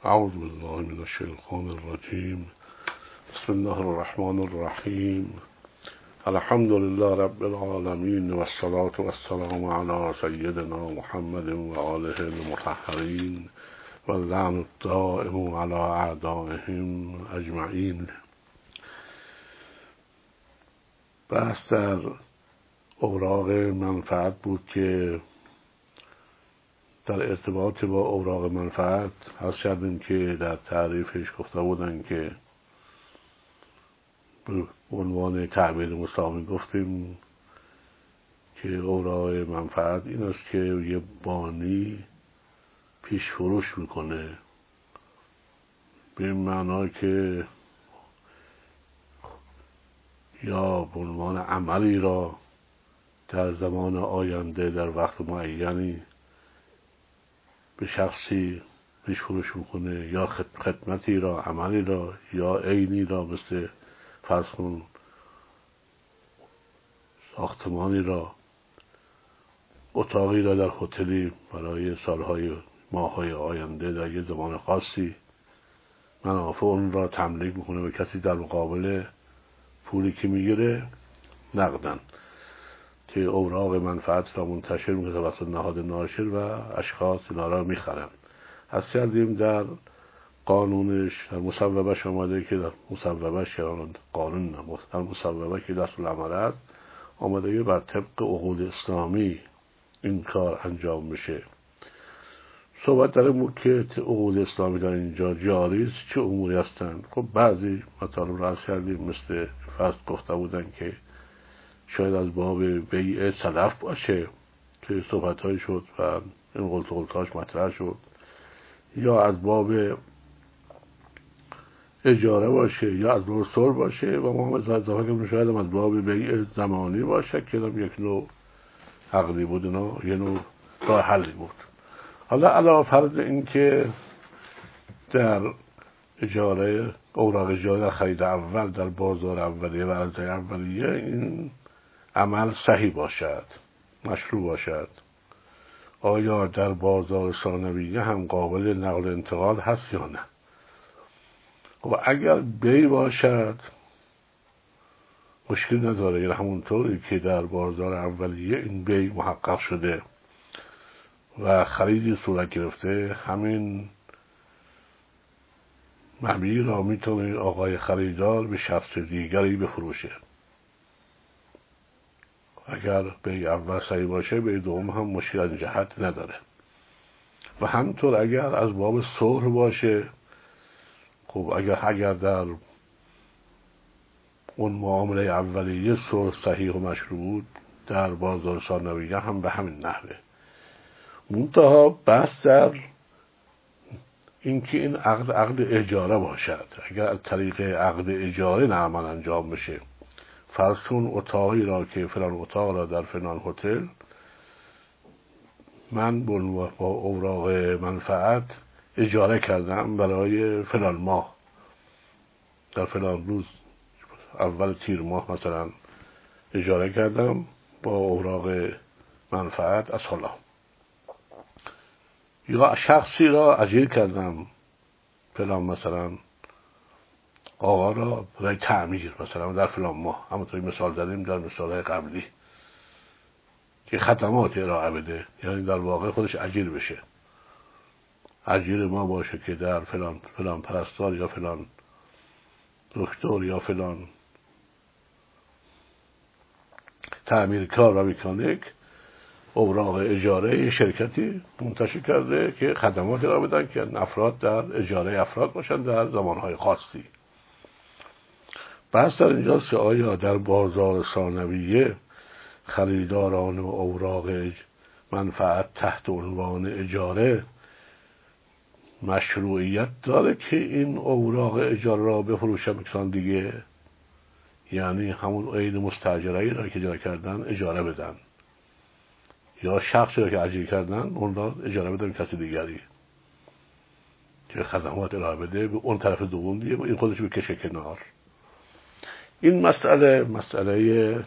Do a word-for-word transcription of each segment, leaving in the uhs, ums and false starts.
اعوذ بالله من الشیطان الرجیم. بسم الله الرحمن الرحیم. الحمد لله رب العالمین و الصلاة و السلام علی سیدنا محمد و آله المطهرین و اللعن الدائم علی اعدائهم اجمعین. بحث در اوراق منفعت بود که در ارتباط با اوراق منفعت حس کردیم که در تعریفش گفته بودن که به عنوان تعبیر مساوی گفتیم که اوراق منفعت این است که یه بانی پیش فروش میکنه، به این معنا که یا به عنوان عملی را در زمان آینده در وقت معینی به شخصی پیش فروش میکنه، یا خدمتی را، عملی را، یا عینی را، مثل فرض کن ساختمانی را، اتاقی را در هتلی برای سالهای ماههای آینده در یه زمان خاصی منافع اون را تملیک میکنه به کسی در مقابل پولی که میگیره نقدن، که اوراق منفعت را منتشر میکنه توسط نهاد ناشر و اشخاص اینا را میخرن. از کردیم در قانونش در مصوبهش آمده که در مصوبهش که قانون نموست، در مصوبه که دست العمل است آمده بر طبق عقود اسلامی این کار انجام بشه. صحبت در بود که عقود اسلامی در اینجا جاری است، چه اموری هستند. خب بعضی مطالب را از کردیم، مثل فرض گفته بودن که شاید از باب بیع سلف باشه که صحبت های شد و این قلت قلتاش مطرح شد، یا از باب اجاره باشه، یا از باب صلح باشه، و ما هم اضافه کردیم شاید هم از باب بیع زمانی باشه که هم یک نوع عقدی بود، اینا یه نوع راه حلی بود. حالا علاوه فرض این که در اجاره اوراق اجاره در خرید اول در بازار اولیه و عرضه اولیه این عمل صحیح باشد، مشروع باشد، آیا در بازار ثانویه هم قابل نقل و انتقال هست یا نه؟ و اگر بی باشد مشکل نداره، یعنی همونطوری که در بازار اولیه این بی محقق شده و خریدی صورت گرفته، همین مبیع را میتونه آقای خریدار به شخص دیگری بفروشه. اگر بی اول صحیح باشه بی دوم هم مشکل از جهت نداره. و همینطور اگر از باب صلح باشه، خب اگر اگر در اون معامله اولیه صلح صحیح و مشروع بود، در بازار ثانویه هم به همین نحوه. منتها بحث در اینکه این عقد عقد اجاره باشد. اگر از طریق عقد اجاره نعمل انجام بشه، فرض کن اتاقی را که فلان اتاق را در فلان هتل من با اوراق منفعت اجاره کردم برای فلان ماه، در فلان روز اول تیر ماه مثلا اجاره کردم با اوراق منفعت از حالا، یا شخصی را اجیر کردم فلان مثلا آقا را برای تعمیر مثلا در فلان ماه، همونطوری مثال زدیم در مثالهای قبلی که خدمات ارائه بده، یعنی در واقع خودش اجیر بشه، اجیر ما باشه که در فلان فلان پرستار یا فلان دکتر یا فلان تعمیرکار و مکانیک اوراق اجاره شرکتی منتشر کرده که خدمات ارائه بدن که افراد در اجاره افراد باشن در زمانهای خاصی. بحث در اینجاست که آیا در بازار ثانویه خریداران و اوراق منفعت تحت عنوان اجاره مشروعیت داره که این اوراق اجاره را بفروشن به کسان دیگه، یعنی همون عین مستاجره‌ای را که اجاره کردن اجاره بدن، یا شخصی را که اجیر کردن اون را اجاره بدن کسی دیگری که خدمات ارائه بده به اون طرف دوم دیگه و این خودش بکشه کنار. این مسئله مسئله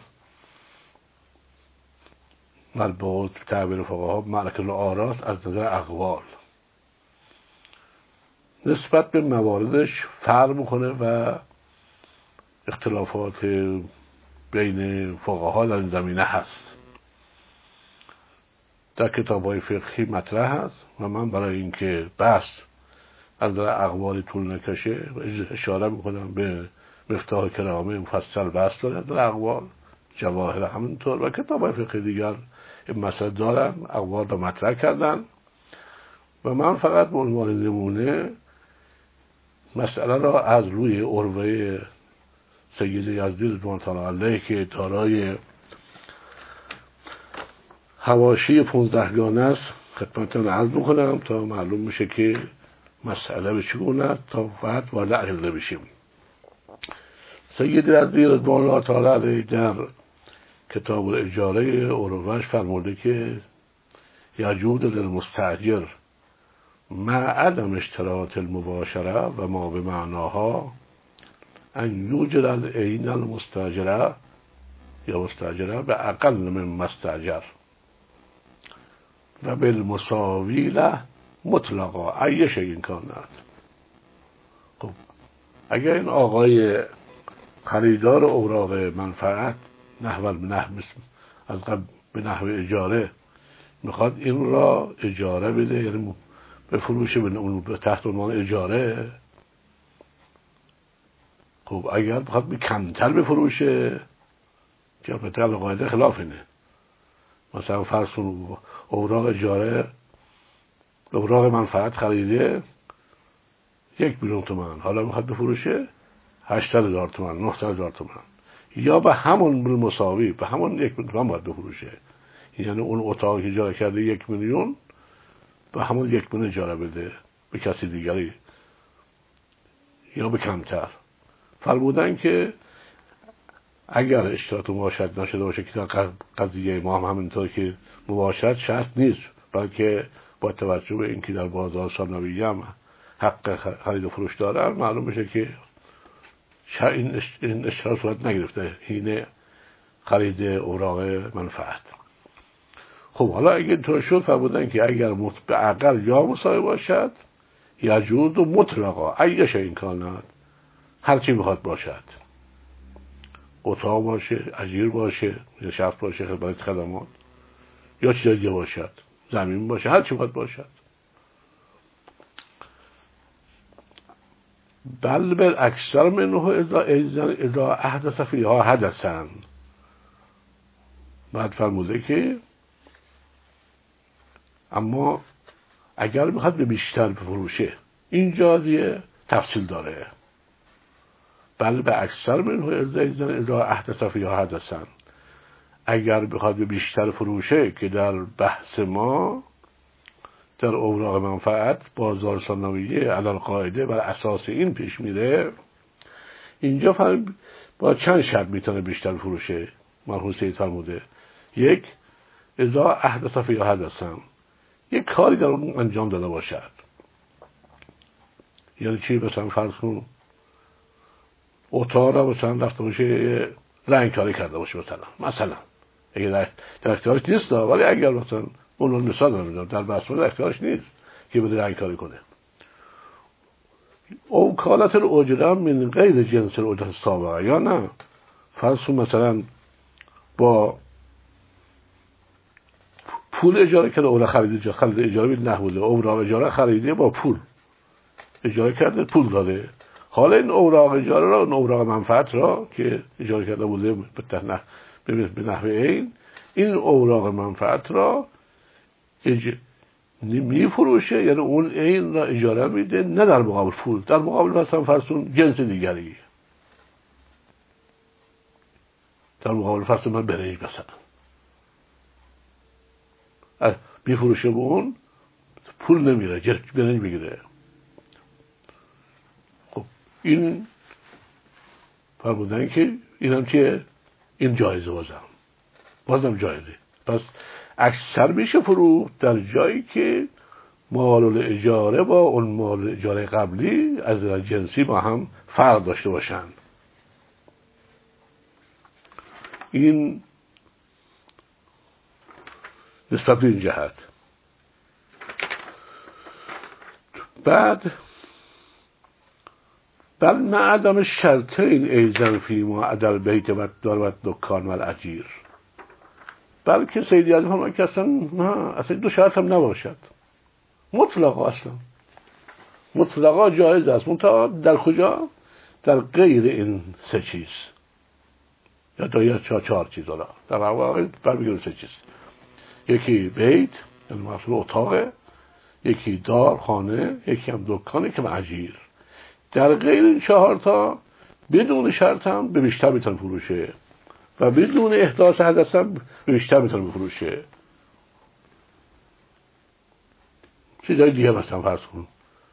مربوط به تعبیر فقها معرکه الاراء از نظر اقوال، نسبت به مواردش فرق میکنه و اختلافات بین فقها در این زمینه هست. در کتاب‌های فقهی مطرح هست و من برای اینکه بحث از در اقوال طول نکشه اشاره میکنم به مفتاح کرامه مفصل بحث داره در اقوال، جواهر همینطور و کتاب‌های فقهی دیگر این مسئله دارن، اقوال رو مطرح کردن و من فقط به عنوان نمونه مسئله را از روی عروه سید یزدی رضوان الله علیه که دارای حواشی پونزدهگانه است خدمتتون عرض میکنم تا معلوم میشه که مسئله به چگونه است تا بعد وارد ادله بشیم. سید یزدی رضوان الله تعالی علیه در کتاب الاجاره عروهش فرموده که یجوز للمستاجر مع عدم اشتراط المباشره و ما به معناها ان یوجد العین المستاجره یا مستاجره به اقل من مستاجر و بالمساوی له مطلقا ای شیء کاند. خب اگر این آقای خریدار اوراق منفعت نحو نحو از قبل به نحو اجاره میخواد این را اجاره بده، یعنی به فروش به تحت عنوان اجاره، خب اگر بخواد به کمتر بفروشه که به طبق قاعده خلاف اینه، مثلا فرض کن اوراق اجاره اوراق منفعت خریده یک میلیون تومان، حالا میخواد بفروشه هشتاد هزار تومان، نهصد هزار تومان، یا به همون بالمساوی به همون یک میلیون تومان باید بفروشه، یعنی اون اتاقی که اجاره کرده یک میلیون به همون یک میلیون اجاره بده به کسی دیگری یا به کمتر. فرمودن که اگر اشتراط مباشرت نشده باشه که در قضیه ما هم همینطور که مباشرت شرط نیست، بلکه با توجه به اینکه در بازار ثانویه هم حق خرید و فروش دارن معلوم میشه که این اشتراط صورت نگرفته، اینه خرید اوراق منفعت. خب حالا اگه اینطور شد فرمودن که اگر به اقل یا مساوی باشد یجوز و مطلقا ای شیء کاند، هر چی بخواد باشد، اتاق باشه، اجیر باشه یا شخص باشه خدمت خدمات یا چیز دیگه باشد، زمین باشه، هر چی بخواد باشد. بل بل اکثر منه اذا اذا احدث فیها حدثا. بعد فرموده که اما اگر بخواد به بیشتر بفروشه اینجا دیگه تفصیل داره. بل به اکثر منه اذا اذا احدث فیها حدثا، اگر بخواد به بیشتر فروشه که در بحث ما در اوراق منفعت بازار ثانویه علی القاعده بر اساس این پیش میره، اینجا فهم با چند شرط میتونه بیشتر فروشه. مرحوم سید فرموده یک اذا احدث فیها حدثا، یک کاری در اون انجام داده باشد. یعنی چی؟ مثلا فرض کن اتاق را مثلا رفته باشه رنگ کاری کرده باشه، مثلا مثلا اگه در, در اختیارش نیست، ولی اگر مثلا اون مثال دارم در بحث در اختیارش نیست که بده رنگ کاری کنه، او کالت الاجره من غیر جنس الاجره سابقه، یا نه فرض کن مثلا با پول اجاره کرده، اوراق خریده خرید اجاره به نحوه اوراق اجاره خریده با پول اجاره کرده، پول داده. حالا این اوراق اجاره را، اون اوراق منفعت را که اجاره کرده بوده به به نحوه این این اوراق منفعت را اج... میفروشه، یعنی اون این را اجاره میده، نه در مقابل پول، در مقابل مثلا فرسون جنس دیگری، در مقابل فرسون من برنج مثلا میفروشه به اون، پول نمیره، برنج میگیره. خب این فرمودن که این هم که این جایزه بازم بازم جایزه. پس اکثر میشه فروخت در جایی که مال الاجاره با اون مال اجاره قبلی از جنسی با هم فرق داشته باشن. این نسبت به این جهت. بعد بل نه عدم شرطین ایزن فی ما عدل بیت و دار و دکان و الاجیر، بلکه سیدی عزیز فرمود که اصلا نه، اصلا دو شرط هم نباشد، مطلقا اصلا مطلقا جایز است. منتها در کجا؟ در غیر این سه چیز یا دو یا چهار, چهار چیز حالا در واقع برمیگرده سه چیز. یکی بیت یعنی محصول اتاقه، یکی دار خانه، یکی هم دکان، یکی هم اجیر. در غیر این چهار تا بدون شرط هم به بیشتر میتونه فروشه و بدون احداث حدث هم به بیشتر میتونه بفروشه. چیزای دیگه مثلا فرض کن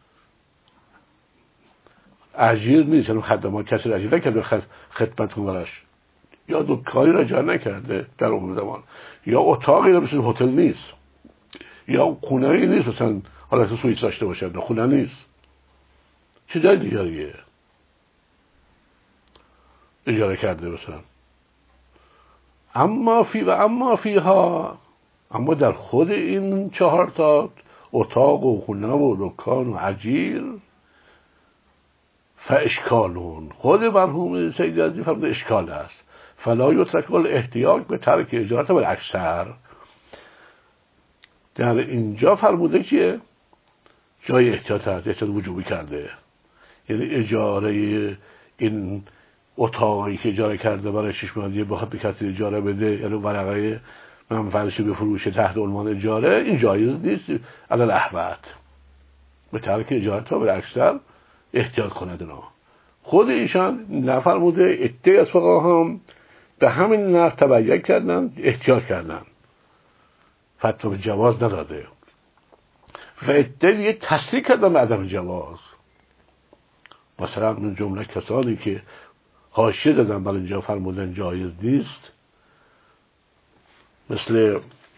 اجیر نیست، یعنی خدمات کسی اجیر نکرده خدمت کن براش، یا دکانی را جا نکرده در اون زمان، یا اتاقی را مثل هتل نیست، یا خونه‌ای نیست مثلا حالت سوئیس داشته باشه، خونه نیست، چیزای دیگه اجاره کرده مثلا. اما فی و اما فیها، اما در خود این چهار تا اتاق و خونه و دکان و اجیر فاشکالون، خود مرحوم سید یزدی فرمود اشکال است. فلا یترک الاحتیاج به ترک اجارت بالاکثر، در اینجا فرموده که جای احتیاط هست، احتیاط وجوبی کرده، یعنی اجاره این اتاقی که اجاره کرده برای شش ماهه بخواد به کسی اجاره بده، یعنی ورقه منفعتشو بفروشه تحت عنوان اجاره، این جایز نیست علی الاحوط به ترک اجارت ها بالاکثر احتیاط کند. نه خود ایشان نفرموده، عده از فقها هم به همین نحو تبیین کردن، احتیاط کردن، فتوا به جواز نداده و عده دیگه تصریح کردن به عدم جواز. مثلا من جمله کسانی که حاشیه دادن بر اینجا فرمودن جایز نیست، مثل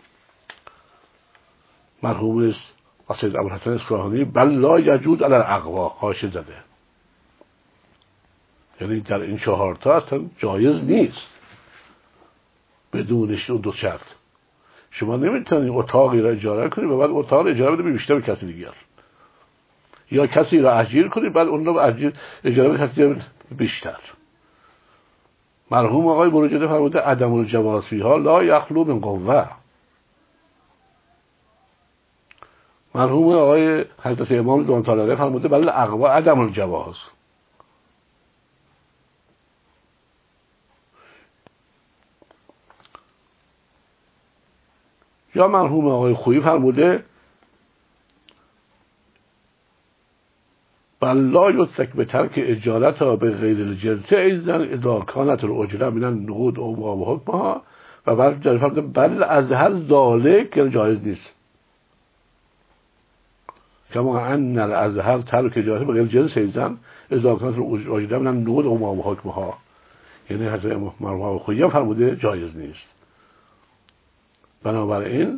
مرحوم سید ابوالحسن اصفهانی، بل لا یجوز علی الاقوا، حاشیه زده، یعنی در این چهار تا اصلا جایز نیست بدونش اون دو شرط. شما نمیتونید اتاقی را اجاره کنید و بعد اتاق اجاره بده به بیشتر کسی دیگر، یا کسی را اجیر کنید بعد اون رو اجیر اجاره بده کسی بیشتر. مرحوم آقای بروجرده فرموده عدم الجواز فیها لا یخلو من قوه. مرحوم آقای حضرت امام دون طالعه فرموده بل اقوا عدم الجواز. یا مرحوم آقای خویی فرموده بل لا یترک به ترک اجارتها به غیر الجنس ایزن اذا کانت الاجره من النقود او ما حکمها، و بعد در فرموده بل از هر ذالک یعنی جایز نیست، کما ان الازهر ترک اجارت به غیر جنس ایزن اذا کانت الاجره من النقود او ما حکمها، یعنی حضرت مرحوم آقای خویی فرموده جایز نیست. بنابراین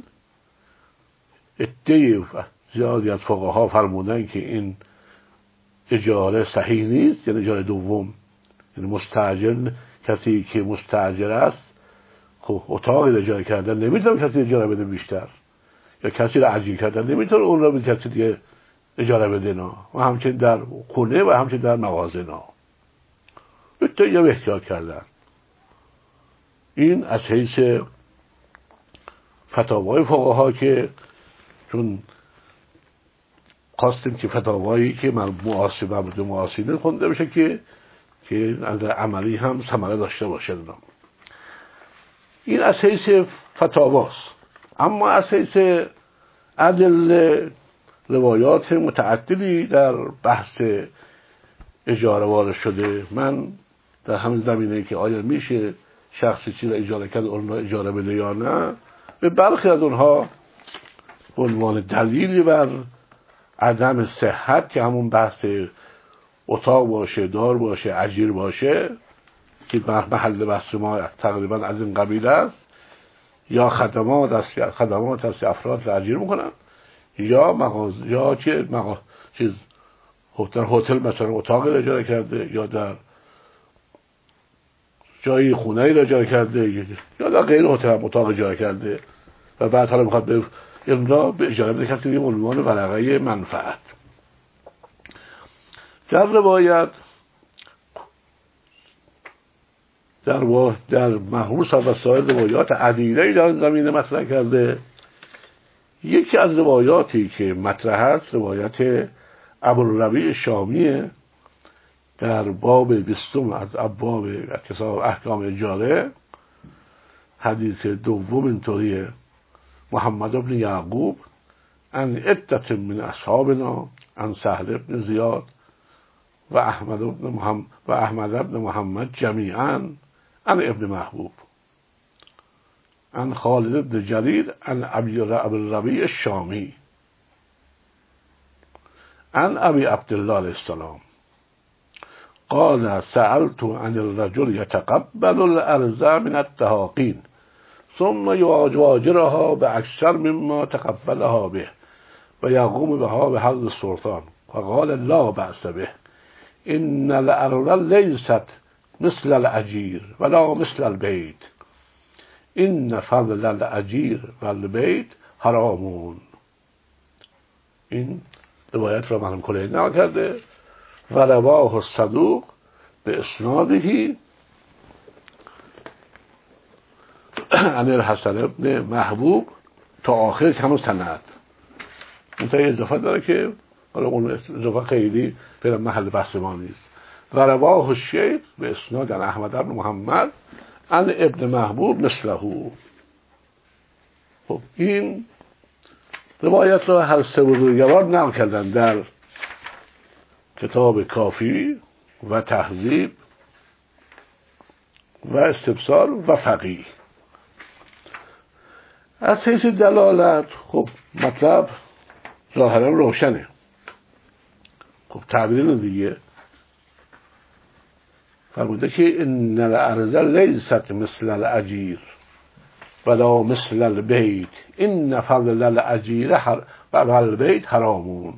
عده زیادی از فقها فرمودن که این اجاره صحیح نیست، یعنی اجاره دوم، یعنی مستاجر، کسی که مستاجر است خب اتاقی اجاره کردن نمیتونه کسی اجاره بده بیشتر، یا کسی را اجیر کردن نمیتونه اون را به کسی دیگه اجاره بده، نه، و همچنین در خونه و همچنین در مغازه. نه اتیا احتیاط کردن. این از حیث فتاوای فقها که چون خواستیم که فتاوایی که معاصر و معاصرین خونده بشه که که از عملی هم ثمره داشته باشه. این از حیث فتاواست. اما از حیث ادله روایات متعددی در بحث اجاره وارد شده. من در همین زمینه که آیا میشه شخصی چی را اجاره کرد اون را اجاره بده یا نه، به برخی از اونها به عنوان دلیلی بر عدم صحت که همون بحث اتاق باشه، دار باشه، اجیر باشه که محل بحث ما تقریبا از این قبیل است، یا خدمات است، خدمات است افراد را اجیر میکنن، یا مغازه، یا چه مغازه چیز در هتل مثلا اتاق را اجاره کرده، یا در جایی خونه را اجاره کرده، یا در غیر هتل اتاق اجاره کرده و بعد حالا میخواد به این را به اجاره بده کسی به عنوان ورقه منفعت. در روایت در, در محروس و سایر روایات عدیده‌ای در این زمینه مطرح کرده. یکی از روایاتی که مطرح است روایت ابوالربیع شامیه در باب بیستم از ابواب کتاب احکام اجاره. حدیث دوم اینطوریه: محمد بن یعقوب عن عدة من اصحابنا عن سهل بن زیاد و احمد بن محمد و احمد بن محمد جمیعا عن ابن محبوب عن خالد بن جریر عن ابی الربیع الشامی عن ابی عبدالله علیه السلام قال سألت عن الرجل يتقبل الأرض من التهاقين ثم يواجرها بأكثر مما تقبلها به ويقوم بها بحظ السلطان فقال لا بأس به إن الأرض ليست مثل الأجير ولا مثل البيت إن فضل الأجير والبيت حرامون. این روایت را مرحوم کلینی نقل کرده و رواه الصدوق به اسناده عن الحسن بن محبوب تا آخر همون سند. منتهی اضافه داره که حالا اون اضافه خیلی فعلا محل بحث ما نیست. و رواه الشیخ به اسناد عن احمد بن محمد عن ابن محبوب مثله. خب این روایت را هر سه بزرگوار نقل کردن در کتاب کافی و تهذیب و استبصار و فقیه. از حیث دلالت خب مطلب ظاهرا روشنه. خب تعبیر دیگه فرموده که ان الارض لیست مثل الاجیر ولا مثل البیت ان فضل الاجیر و البیت حرامون.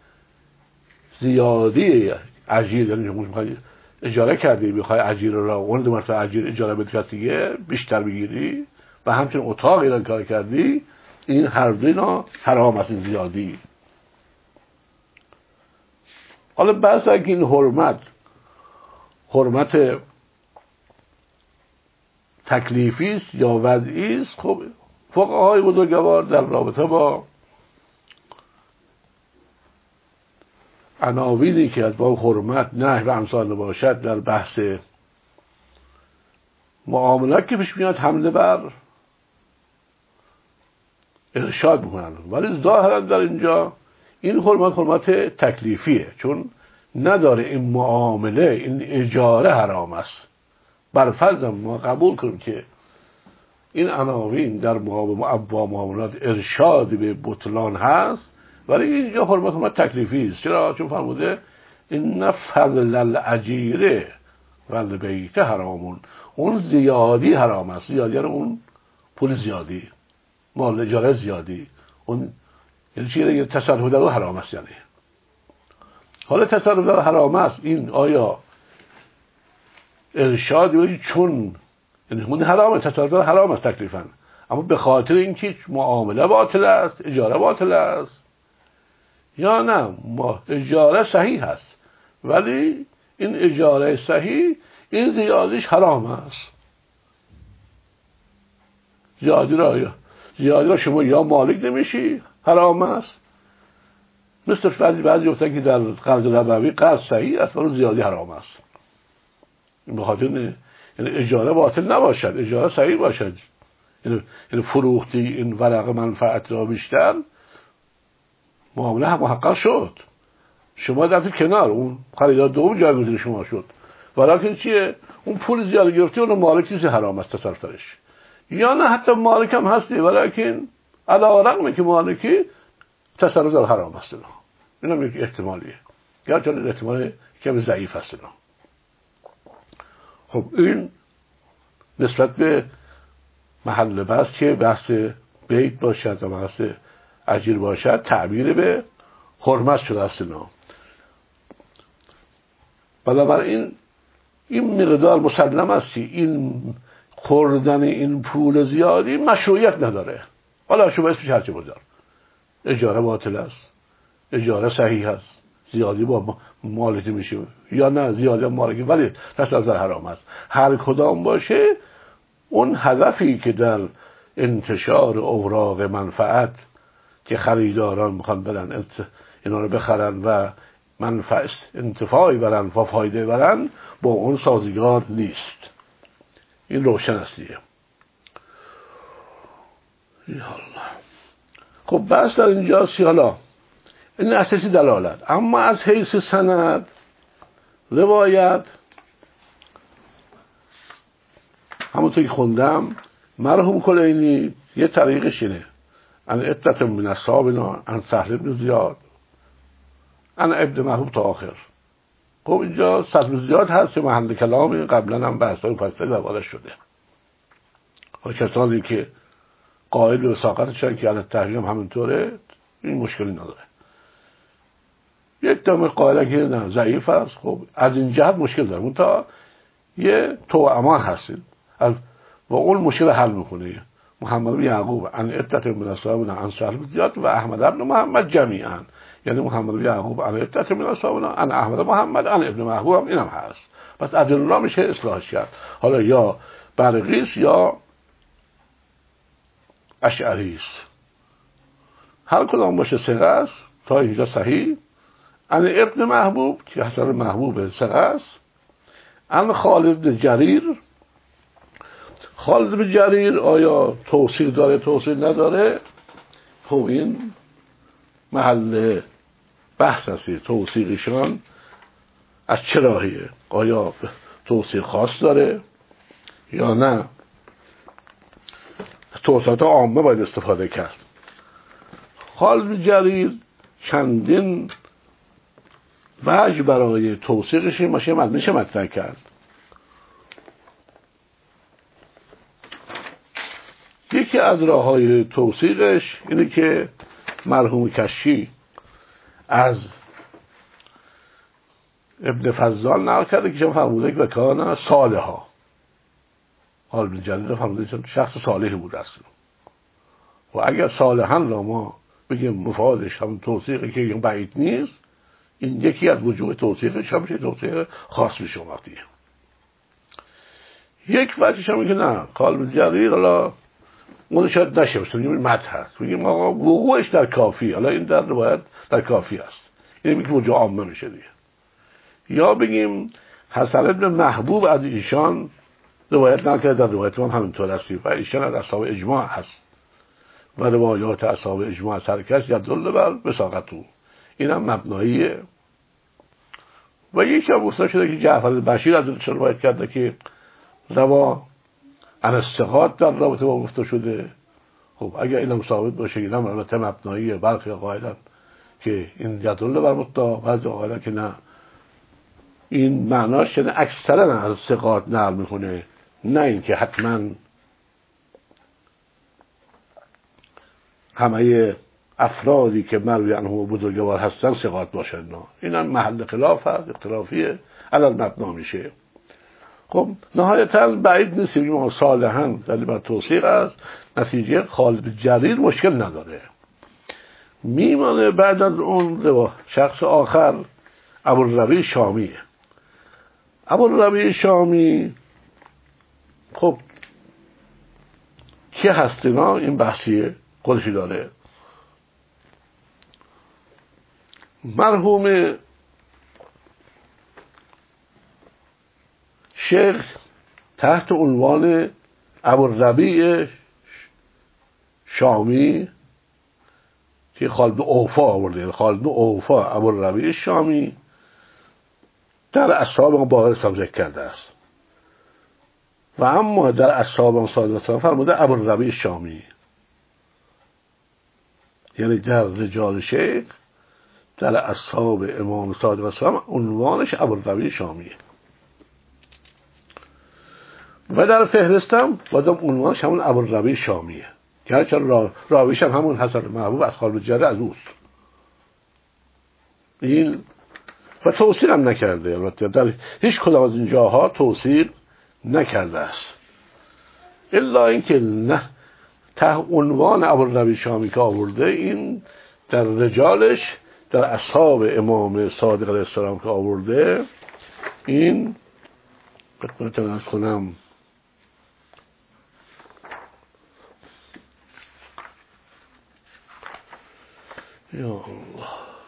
زیادی اجیر یعنی اجاره کردی بخوای اجیر را اون دو مرتبه اجیر اجاره بدی کسی بیشتر بگیری و همچنین اتاق ایران کار کردی، این هر دو اینا حرام است. زیادی. حالا بحث اگه این حرمت حرمت تکلیفی است یا وضعی است، خب فقهای بزرگوار در رابطه با عناوینی که از باب حرمت نهی و امثال باشد در بحث معاملات که پیش میاد حمله بر ارشاد میکنن، ولی ظاهرا در اینجا این حرمت حرمت تکلیفیه، چون نداره این معامله این اجاره حرام است. بر فرض ما قبول کنیم که این عناوین در ابواب معاملات ارشاد به بطلان هست، ولی اینجا حرمت حرمت تکلیفی است. چرا؟ چون فرموده این فضل الاجیره و البیت حرامون. اون زیادی حرام است. زیادی یعنی اون پول زیادی، مال اجاره زیادی، اون یعنی چیه؟ یه تصرف در حرام است. یعنی حالا تصرف در حرام است، این آیا ارشاد ولی چون یعنی اون حرامه، تصرف در حرام است تکلیفاً، اما به خاطر اینکه معامله باطل است، اجاره باطل است، یا نه ما اجاره صحیح هست ولی این اجاره صحیح این زیادیش حرام است. زیادی را زیادی را شما یا مالک نمیشی حرام است، مثل بعضی بعضی گفتن که در قرض ربوی قرض صحیح است ولی زیادی حرام است. این به خاطر یعنی اجاره باطل نباشد، اجاره صحیح باشد، یعنی فروختی این ورق منفعت را بیشتر، معامله هم محقق شد، شما در کنار اون خریدار دوم جایگزین شما شد، ولیکن چیه؟ اون پول زیاد گرفتی اون مالک چیزی حرام است تصرف درش، یا نه حتی مالک هم هستی ولیکن علی رغم که مالکی تصرف در حرام است. این هم یک احتمالیه، گرچه احتمال کمی ضعیف است. خب این نسبت به محل بحث که بحث بیت باشد و بحث اجیر باشد تعبیر به حرمت شده است. اینا بنابراین این مقدار مسلم است، این خوردن این پول زیادی مشروعیت نداره. حالا شما اسمش هرچی بذار، اجاره باطل است، اجاره صحیح است، زیادی با مالکی میشه یا نه زیادی مالکی، ولی دست از حرام است. هر کدام باشه اون هدفی که در انتشار اوراق منفعت که خریداران میخوان برن اینا رو بخرن و منفعت انتفاعی برن و فایده برن، با اون سازگار نیست. این روشن است دیگه. خب بس در اینجا سی حالا این اساسی دلالت. اما از حیث سند روایت همونطور که خوندم مرحوم کلینی یه طریقش اینه: ان عدت من اصحابنا ان سهل بن زیاد ان ابن محبوب تا آخر. خب اینجا سهل بن زیاد هست که محل کلامی قبلا هم بحثای فصل دربارش شده. حالا کسانی که قائل به وثاقتشن که علی تحقیق هم همینطوره، این مشکلی نداره. یک دم قائل که نه ضعیف است، خب از این جهت مشکل داره. اون تا یه توامان هستید و اون مشکل حل میکنه. محمد بن یعقوب عن عدت من اصحابنا عن سهل بن زیاد و احمد بن محمد جمیعا، یعنی محمد بن یعقوب عن عدت من اصحابنا عن احمد محمد عن ابن محبوب هم اینم هست. پس از این را میشه اصلاحش کرد. حالا یا برقیس یا اشعری است، هر کدام باشه ثقه است تا اینجا صحیح. عن ابن محبوب که حسن محبوب ثقه است. عن خالد بن جریر. خالد بن جریر آیا توثیق داره توثیق نداره؟ خب این محل بحث است. توثیقشان از چه راهیه؟ آیا توثیق خاص داره یا نه توسعات عامه باید استفاده کرد؟ خالد بن جریر چندین وجه برای توثیقش میشه مطرح کرد. یکی از راه‌های توثیقش اینه که مرحوم کشی از ابن فضال نقل کرده که چون فرموده که بکانا صالحا، خالد بن جریر فرموده چون شخص صالحی بود اصلا. و اگر صالحا را ما بگیم مفادش هم توثیقی که این بعید نیست، این یکی از وجوه توثیقش هم میشه توثیق خاص میشه. وقتی یک وجهش هم که نه خالد بن جریر حالا اون شاید نشه باشه، میگیم متن هست، میگیم آقا وقوعش در کافی، حالا این در روایت در کافی است، این میگه وجوه عامه میشه دیگه. یا بگیم حسن بن محبوب از ایشان روایت نکرده، در روایت ما همینطور است و ایشان از اصحاب اجماع هست و روایات اصحاب اجماع سرکش یدل بر وثاقته، اینم مبناییه. و یکی هم گفته شده که جعفر بشیر از ایشان روایت کرده که روا عن الثقات در رابطه با گفته شده. خب اگر اینم ثابت باشه، اینم البته مبناییه. برخی قائلن که این یدل بر مدعا، بعضی قائلن که نه، این معناش یعنی اکثرا از ثقات نقل میکنه، نه اینکه حتما همه افرادی که مروی عنهم بزرگوار هستن ثقات باشن. نه، اینم محل خلاف هست، اختلافیه، علل مبنا میشه. خب نهایتا بعید نیست بگیم صالحاً دلیل بر توثیق است. نتیجه خالد جریر مشکل نداره. میمانه بعد از اون شخص آخر ابوالربیع شامیه. ابوالربیع شامی خب کی هست اینا؟ این بحثیه خودشی داره. مرحوم شیخ تحت عنوان ابوالربیع شامی که خالد اوفا آورده، خالد اوفا ابوالربیع شامی در اصحاب ما باقر اسلام ذکر کرده است و اما در اصحاب ما صادق اسلام فرموده ابوالربیع شامی، یعنی در رجال شیخ در اصحاب امام صادق اسلام عنوانش ابوالربیع شامیه و در فهرستم بازم عنوانش همون ابوالربیع شامیه که هرچند را... راویش هم همون حسن محبوب از خالد جریر از اوست. این و توصیل هم نکرده، البته در هیچ کدام از این جاها توصیل نکرده است، الا اینکه نه ته عنوان ابوالربیع شامی که آورده این در رجالش در اصحاب امام صادق علیه السلام که آورده، این خدمتتون عرض کنم یا الله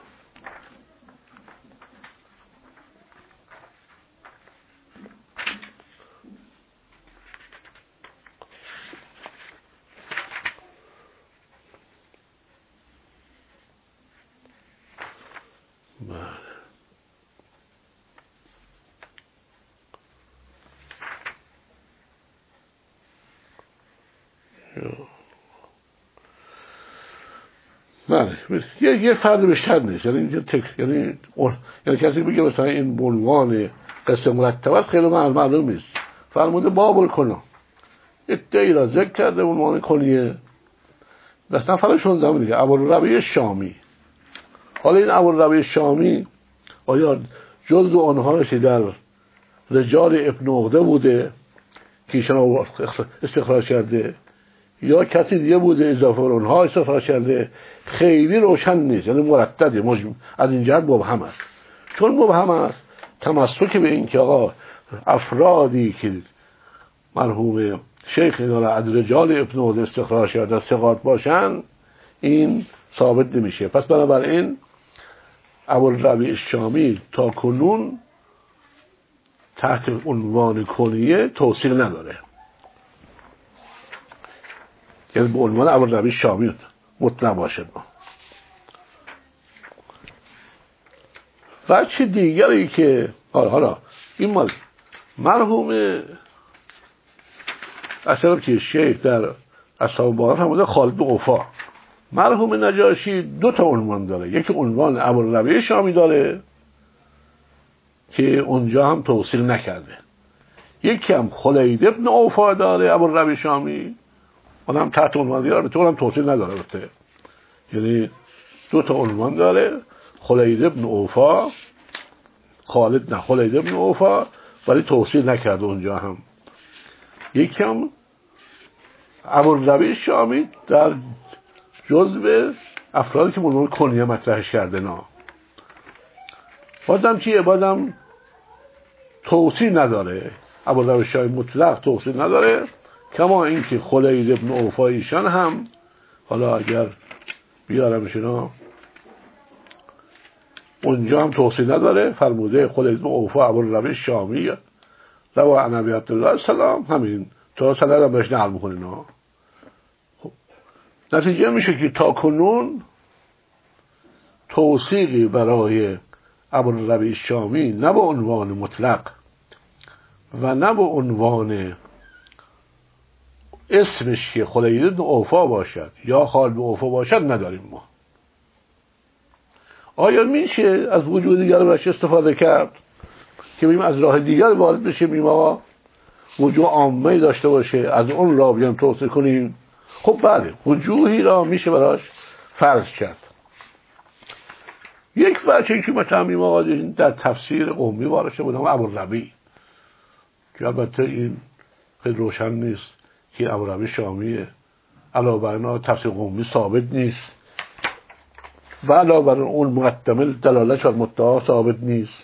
بله یه یه فرد بیشتر نیست، یعنی اینجا تک یعنی یعنی کسی بگه مثلا این عنوان قصه مرتب است خیلی معلوم نیست. فرموده باب الکنا ادعی را ذکر کرده عنوان کنیه دست نفر شونزده میگه ابوالربیع شامی. حالا این ابوالربیع شامی آیا جزء آنهاش در رجال ابن عقده بوده که ایشان استخراج کرده یا کسی دیگه بوده اضافه بر اونها استخراج کرده؟ خیلی روشن نیست، یعنی مردده، مجموع از این جهت مبهم است. چون مبهم است تمسک به این که آقا افرادی که مرحوم شیخ اینا از رجال ابن عقده استخراج کرده ثقات باشن این ثابت نمیشه. پس بنابراین ابوالربیع شامی تا کنون تحت عنوان کنیه توثیق نداره، یعنی به عنوان ابوالربیع شامی مطلق باشد. و چه دیگری که حالا حالا این مال مرحوم اصلا که شیخ در اصحاب بار هم بوده خالد بن عفا. مرحوم نجاشی دو تا عنوان داره، یکی عنوان ابوالربیع شامی داره که اونجا هم توصیل نکرده، یکی هم خلید ابن عفا داره ابوالربیع شامی، اون هم تحت عنوان دیاره تو هم توصیل نداره بسته. یعنی دو تا عنوان داره، خلید ابن عفا، خالد نه خلید ابن عفا، ولی توصیل نکرده اونجا هم. یکی هم ابوالربیع شامی در جزء افرادی که عنوان کنیه مطرحش کرده نا. بازم چیه؟ بازم توصیل نداره، ابوالربیع شامی مطلق توصیل نداره، کما اینکه خلید ابن عفا ایشان هم حالا اگر بیارمشون اونجا هم توصیل نداره. فرموده خلید ابن عفا ابوالربیع شامی روا عن ابی عبدالله السلام، همین تا سند هم بهش نقل میکنین. خب نتیجه میشه که تا کنون توصیقی برای ابوالربیع شامی نه به عنوان مطلق و نه به عنوان اسمش که خلید بن عفا باشد یا خالد بن عفا باشد نداریم ما. آیا میشه از وجود دیگر برش استفاده کرد که بیم از راه دیگر وارد بشه، بیم آقا وجوه عامه داشته باشه از اون راه بیان توصیل کنیم؟ خب بله، وجوهی را میشه براش فرض کرد. یک وجه که مثلا بیم آقا در تفسیر قومی وارد شده بودم ابوالربیع، که البته این خیلی روشن نیست که ابوالربیع شامیه، علاوه بر اینا تفسیر قومی ثابت نیست و علاوه بر اون مقدمه دلالت بر مدعا ثابت نیست.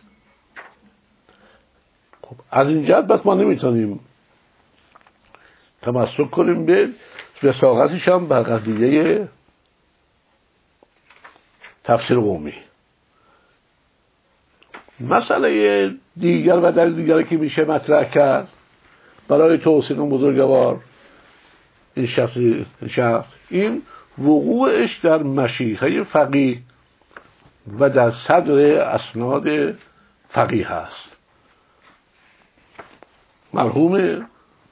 خب از این جهت بس ما نمیتونیم تمسک کنیم به وثاقتش هم بر قضیه تفسیر قومی. مسئله دیگر و دلیل دیگر که میشه مطرح کرد برای توصیل اون بزرگوار این شخص شخص این وقوعش در مشیخه فقیه و در صدر اسناد فقیه هست. مرحوم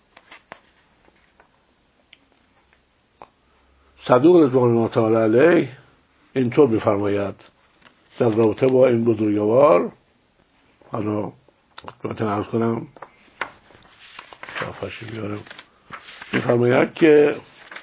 صدوق رضوان الله تعالی علیه اینطور می‌فرماید در رابطه با این بزرگوار. حالا خدمتتون عرض کنم صفحه‌اش بیارم. می‌فرماید که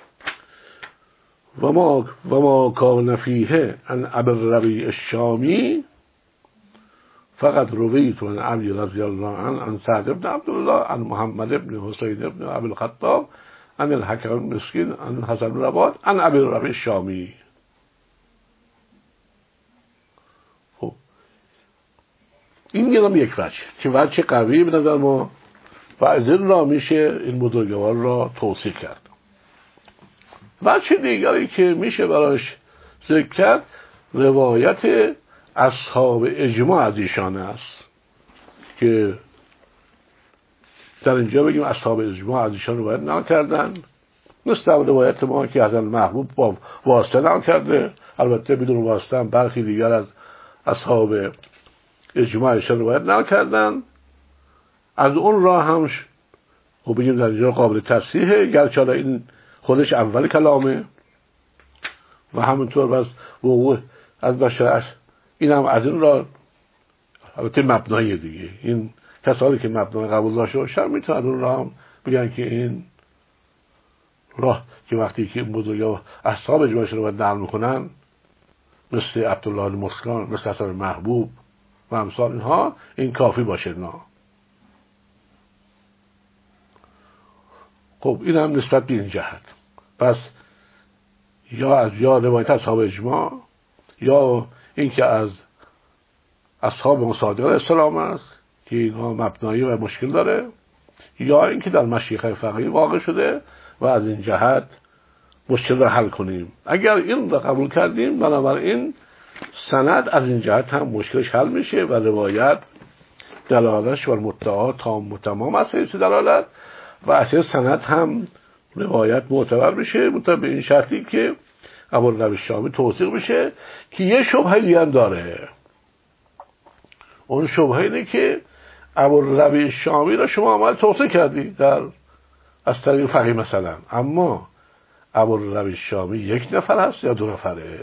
و ما و ما کان فیه ان ابوالربیع الشامی فقط رویت عن علی رضی الله عنه عن سعد بن عبدالله عن محمد بن حسین بن ابی الخطاب عن الحکم المسکین عن حسن بن رباط عن ابوالربیع الشامی. این یه یک وجه که وجه قوی به نظر ما و از این را میشه این بزرگوار را توصیف کرد. وجه دیگری که میشه براش ذکر کرد روایت اصحاب اجماع از ایشان است که در اینجا بگیم اصحاب اجماع از ایشان روایت نکردن، مثل روایت ما که حضرت محبوب با واسطه نقل کرده، البته بدون واسطه هم برخی دیگر از اصحاب اجماع ایشان روایت نقل کردن. از اون راه هم و بگیم در اینجا قابل تصحیحه، گرچه این خودش اول کلامه و همینطور بس وقوع از بشر این هم از این راه البته مبنای دیگه، این کسانی که مبنای قبول داشته باشن میتونن اون راه هم بگن که این راه که وقتی که بزرگا اصحاب اجماعش رو باید نقل میکنن مثل عبدالله المسکان، مثل حسن محبوب و امثال اینها، این کافی باشه. نه خب این هم نسبت به این جهت. پس یا از یا روایت اصحاب اجماع یا این که از اصحاب مصادق اسلام است که اینها مبنایی و مشکل داره، یا این که در مشیخه فقیه واقع شده و از این جهت مشکل را حل کنیم. اگر این را قبول کردیم بنابراین سند از این جهت هم مشکلش حل میشه و روایت دلالتش و مدعا تام و تمام از حیث دلالت و از سند هم روایت معتبر میشه، مطابق به این شرطی که ابوالروی شامی توثیق میشه که یه شبهه دیگه هم داره. اون شبهه اینه که ابوالروی شامی را شما عمل توثیق کردی در از طریق فقیه مثلا، اما ابوالروی شامی یک نفر هست یا دو نفره؟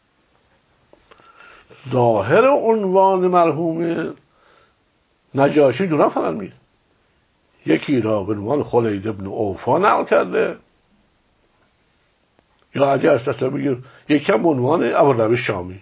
ظاهر عنوان مرحوم نجاشی دو نفر میاد، یکی را به عنوان خلید ابن اوفا نقل کرده، یا اگه اصلا بگیر یکم به عنوان ابوالروی شامی،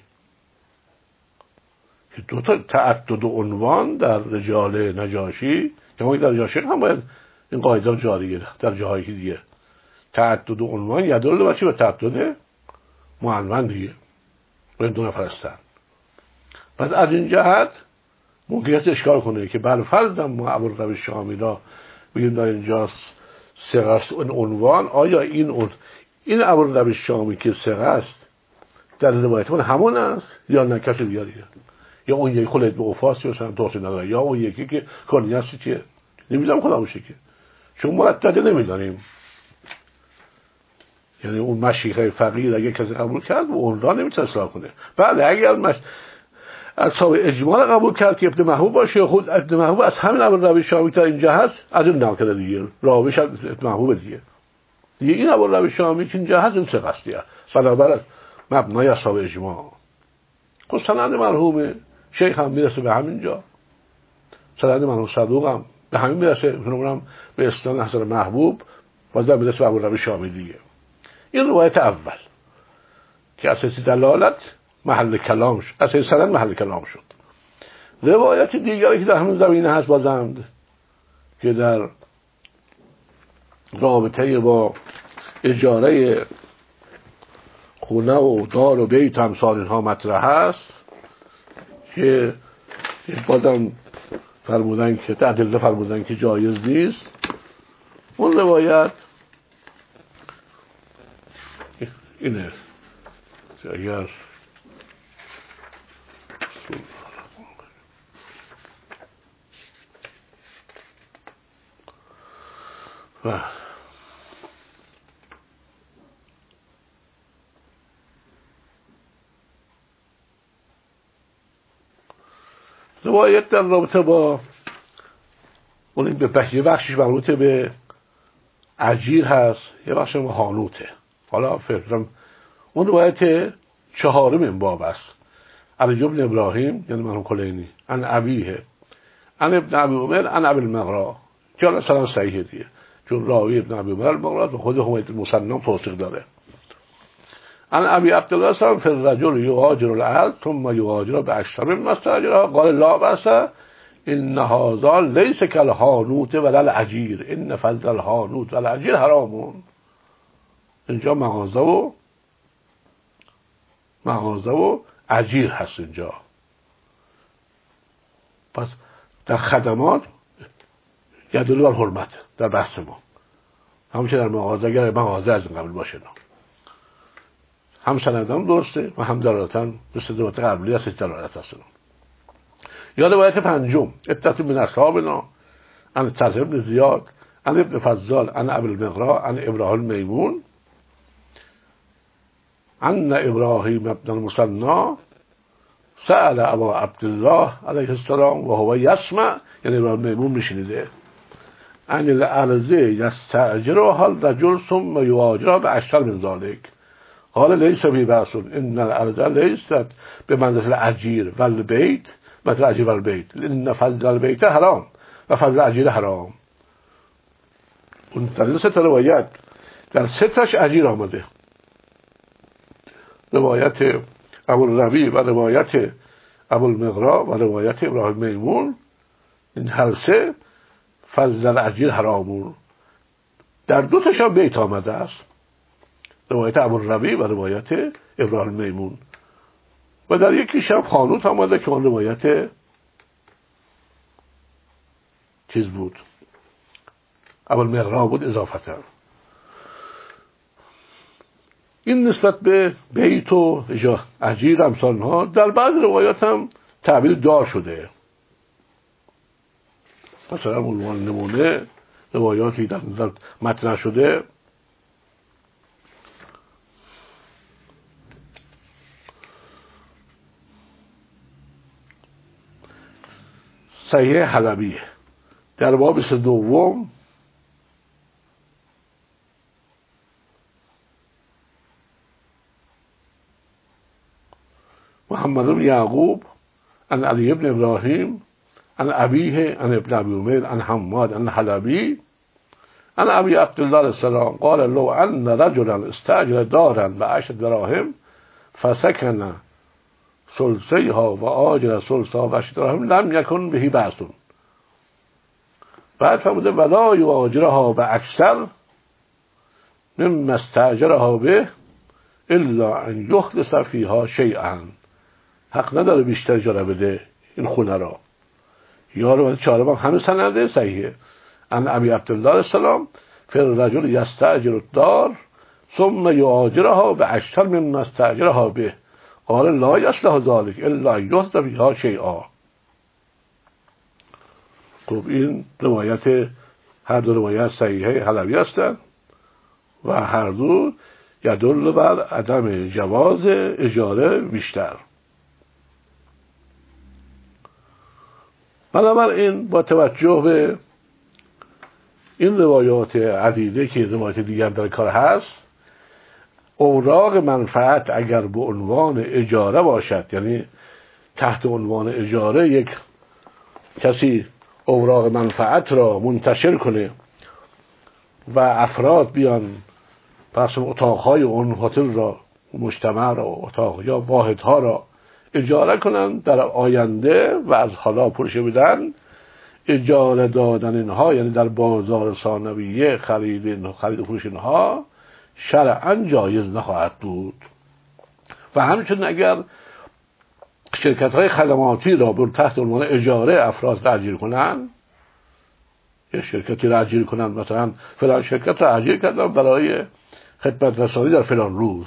که دو تا تعدد عنوان در رجال نجاشی که ما در نجاشی هم باید این قاعده رو جاریه در جاهایی که دیگه تعدد عنوان یدل به چی؟ به تعدد معنون دیگه و این دو نفر هستن. پس از این جهت ممکنیت اشکال کنه که بر فرض ما ابوالروی شامی را بگیم در اینجا ثقه است این عنوان، آیا این اون این ابوالروی شامی که ثقه است در روایت من همون است یا نه کسی دیگریه، یا اون یکی خلید به اوفاست مثلا توصیف نداره، یا اون یکی که کنیاسی چیه نمیدونم خدا باشه که چون مرتبه نمیدانیم. یعنی اون مشیخه فقیر اگه کسی قبول کرد و اون را نمیتونه اصلاح کنه. بله اگر مش اصحاب اجماع قبول کرد که ابن محبوب باشه، خود ابن محبوب از همین ابوالروی شامی تا اینجا هست از اون نقل کرده دیگه، راویش ابن محبوب دیگه دیگه این ابوالروی شامی که اینجا هست این ثقه است دیگه بنابر مبنای اصحاب اجماع. خب سند مرحوم شیخ هم میرسه به همین جا، سند مرحوم صدوق هم به همین میرسه، اونم به اسناد حسن محبوب باز میرسه به ابوالروی شامی دیگه. این روایت اول که اساس دلالت محل کلام شد، اساس سند محل کلام شد. روایت دیگری که در همین زمینه هست بازم که در رابطه با اجاره خونه و دار و بیت و امثال اینها مطرح هست که بازم فرمودن که تعدیل فرمودن که جایز نیست. اون روایت اینه اگر و روایت در رابطه با اون به بخشی بخشش مربوط به اجیر هست، یه بخش به حانوته. حالا فکرم اون روایت چهارم این باب است. علی ابن ابراهیم یعنی مرحوم کلینی ان ابیه ان ابن ابی عمر ان ابی المغرا که حالا سلام صحیحه دیگه چون راوی ابن ابی عمر المغرا و خود حمید المسنن توثیق داره. ان ابی عبدالله سلام فی الرجل یهاجر الارض ثم یهاجر باکثر مما استاجرها قال لا باس ان هذا ليس كالحانوت ولا الاجیر ان فضل الحانوت ولا الاجیر حرام. اینجا مغازه و مغازه و اجیر هست اینجا. پس در خدمات یدل بر حرمت در بحث ما، همچه در مغازه اگر مغازه از این قبل باشه نه. هم سندم درسته و هم دلالتاً به صدوات قبلی هست دلالت هست. یا روایت پنجم عدت من اصحابنا عن طلحه بن زیاد عن ابن فضال عن ابی المغراء عن ابراهیم میمون عن ابراهیم بن المثنی سأل ابا عبدالله علیه السلام و هو یسمع، یعنی ابراهیم میمون میشنیده، عن الارض یستأجرها الرجل ثم یواجرها بأکثر من ذلك قال لیس بی بأس ان الارض لیست بمنزلة الاجیر والبیت مثل اجیر والبیت لان فضل البیت حرام و فضل اجیر حرام. اون در سه روایت در سه تاش اجیر آمده، روایت ابوالربیع و روایت ابوالمغراء و روایت ابراهیم میمون، این هر سه فضل الاجیر حرامون. در دو تاشا بیت آمده است، روایت ابوالربیع و روایت ابراهیم میمون، و در یکیش هم خانوت آمده که اون روایت چیز بود، ابوالمغراء بود اضافتا. این نسبت به بیت و اجیر امثال ها در بعض روایات هم تعبیر دار شده. مثلا عنوان نمونه روایاتی در نظر مطرح شده صحیح حلبی در باب سی دوم محمد بن یعقوب عن علی بن ابراهیم عن ابیه عن ابن ابی امیر عن حماد عن حلبی عن ابی عبدالله علیه السلام قال لو ان رجلا استاجر دارا بعشر دراهم فسكن ثلثیها و آجر ثلثها و عشر دراهم لم یکن بهی بأس. بعد فرموده ولا یؤاجرها باکثر مما استاجرها به الا ان یخلص فیها شیئا. حق نداره بیشتر اجاره بده این خونه را. یا رو چهارم همه سنده صحیحه. ان ابی عبدالله علیه السلام فی الرجل یستاجر الدار ثم یؤاجرها باکثر مما استاجرها به قال لا یصلح ذلك الا یحدث فیها شیئا. خب این روایت، هر دو روایت صحیحه حلبی هستند و هر دو یدل بر عدم جواز اجاره بیشتر. بنابراین با توجه به این روایات عدیده که روایت دیگر در کار هست، اوراق منفعت اگر به عنوان اجاره باشد، یعنی تحت عنوان اجاره یک کسی اوراق منفعت را منتشر کنه و افراد بیان پس اتاقهای اون هتل را، مجتمع را، اتاق یا واحدها را اجاره کنن در آینده و از حالا پولش بدن، اجاره دادن اینها یعنی در بازار ثانویه خرید خرید و فروش اینها شرعاً جایز نخواهد بود. و همچنین اگر شرکت های خدماتی را بر تحت عنوان اجاره افراد را اجیر کنن، یا شرکتی را اجیر کنن، مثلا فلان شرکت را اجیر کردن برای خدمت رسانی در فلان روز،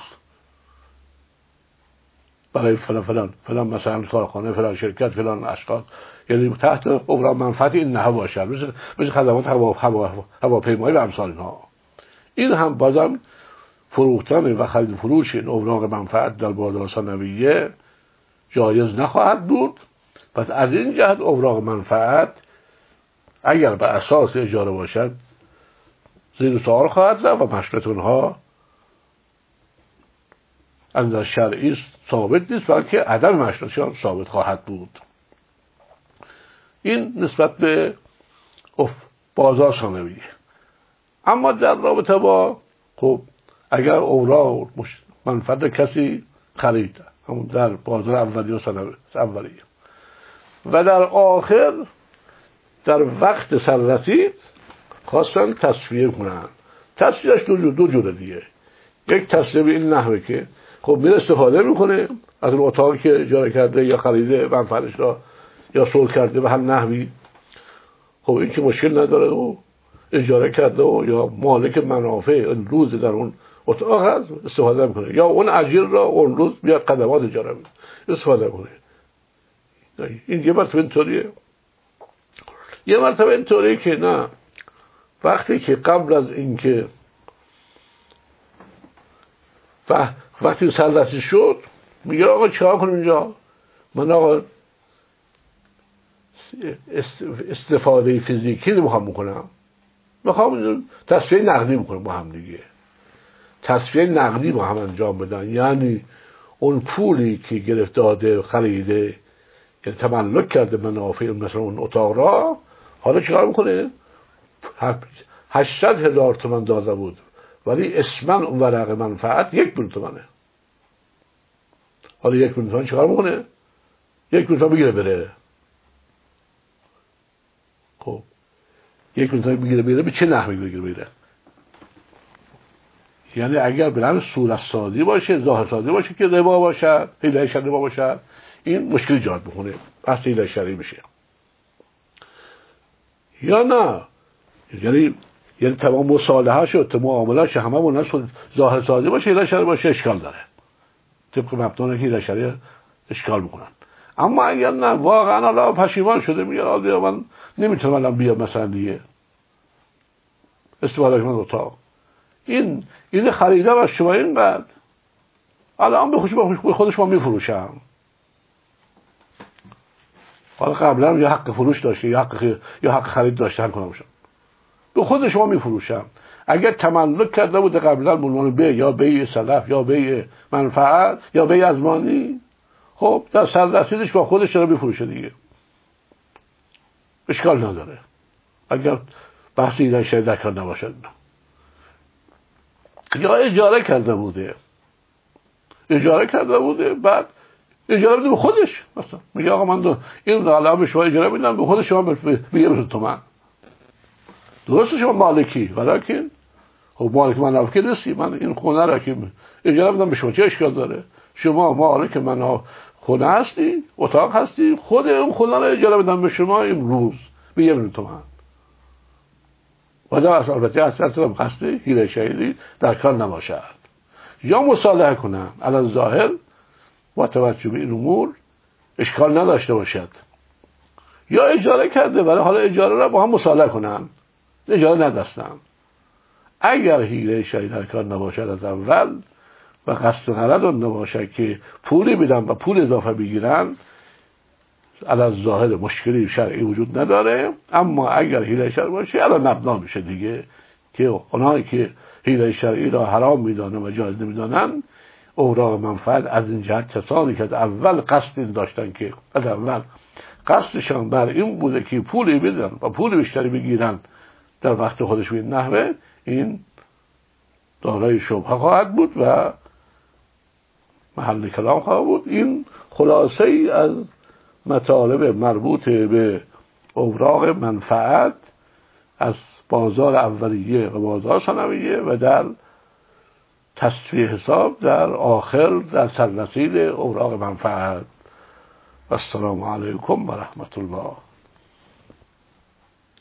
برای فلان فلان فلان مثلا کارخانه، فلان شرکت، فلان اشخاص، یعنی تحت اوراق منفعت این نه باشد، مثل مثل خدمات هوا هوا هواپیمایی و امثال اینها. این هم بازم فروختن و خرید فروش این اوراق منفعت در بازار ثانویه جایز نخواهد بود. پس از این جهت اوراق منفعت اگر به اساس اجاره باشد زیر سوال خواهد رفت و مشروعیت اونها از نظر شرعی ثابت نیست، بلکه عدم مشروعیتشان ثابت خواهد بود. این نسبت به بازار ثانویه. اما در رابطه با خب اگر اوراق منفعت کسی خرید همون در بازار اولیه و ثانویه و در آخر در وقت سر رسید خواستن تصفیه کنن، تصفیهش دو جور دو جوره دیگه. یک تصفیه به این نحوه که خب میره استفاده میکنه از اون اتاقی که اجاره کرده یا خریده منفعتش را یا صلح کرده به هر نحوی، خب این که مشکل نداره و اجاره کرده و یا مالک منافع این روز در اون اتاق هست استفاده میکنه، یا اون اجیر را اون روز بیاد خدمات اجاره میده استفاده کنه. این یه مرتبه اینطوریه. یه مرتبه اینطوریه که نه، وقتی که قبل از اینکه و وقتی سررسی شد میگه آقا چیکار کنیم اینجا؟ من آقا استفاده فیزیکی نمیخوام بکنم، میخوام تصفیه نقدی بکنم با هم دیگه. تصفیه نقدی با هم انجام بدن، یعنی اون پولی که گرفت داده خریده که تملک کرده منافع مثلا اون اتاق را، حالا چیکار میکنه؟ هشتصد هزار تومان داده بود ولی اسمن اون ورق منفعت یک میلیون تومانه. حالا یک میلیون تومان چیکار میکنه؟ یک میلیون تومان بگیره بره. خب یک میلیون تومان بگیره بره به چه نحوی بگیره بره؟ یعنی اگر بلند صورت سازی باشه، ظاهر سازی باشه که ربا باشد، حیله شرعی ربا باشد، این مشکل ایجاد میکنه، بحث حیله شرعی میشه. یا نه، یعنی یعنی تمام مصالحه شد، تمام معاملات همه اون ظاهر سازی باشه، حیله شرعی باشه، اشکال داره. طبق مبدأ که حیله شرعی اشکال میکنن. اما اگر نه واقعا الله پشیمان شده میگه آقا من نمیتونم الان بیام مثلا دیگه استفاده کنم اتاق، این این خریده از شما اینقدر الان به خودش به خودش ما میفروشم. حالا قبلا یا حق فروش داشته یا حق یا حق خرید داشته، هر کنم شم به خود شما میفروشم. اگر تملک کرده بود قبلا عنوان بیع یا بیع سلف یا بیع منفعت یا بیع ازمانی، خب در سر رسیدش با خودش چرا میفروشه دیگه، اشکال نداره اگر بحثی در شهر در کار نباشد. یا اجاره کرده بوده اجاره کرده بوده بعد اجاره بده به خودش، مثلا میگه آقا من دو این حالا به شما اجاره میدم، به خود شما میگه میلیون تومان. درسته شما مالکی، ولیکن خب مالک من افکر نیستی، من این خونه را که اجاره میدم به شما چه اشکال داره؟ شما مالک من خونه هستی، اتاق هستی، خود اون خونه را اجاره میدم به شما امروز به یه میلیون تومان. و در اصل البته اصلا قصد حیله شرعی در کار نباشد. یا مصالحه کنن علی ظاهر با توجه به این امور اشکال نداشته باشد، یا اجاره کرده ولی حالا اجاره را با هم مصالحه کنن، اجاره ندستن. اگر حیله شرعی در کار نباشد از اول و قصد و غرض نباشد که پولی بدن و پول اضافه بگیرن، علی ظاهر مشکلی شرعی وجود نداره. اما اگر حیله شرعی باشه الان مبنا میشه دیگه که اونایی که حیله شرعی را حرام میدانن و جایز نمیدانن، اوراق منفعت از این جهت کسانی که از اول قصد داشتن که از اول قصدشان بر این بوده که پولی بدن و پول بیشتری بگیرن در وقت خودش به این نحوه، این دارای شبهه خواهد بود و محل کلام خواهد بود. این خلاصه ای از مطالب مربوط به اوراق منفعت از بازار اولیه و بازار ثانویه و در تصفیه حساب در آخر در سررسید اوراق منفعت. السلام علیکم و رحمت الله.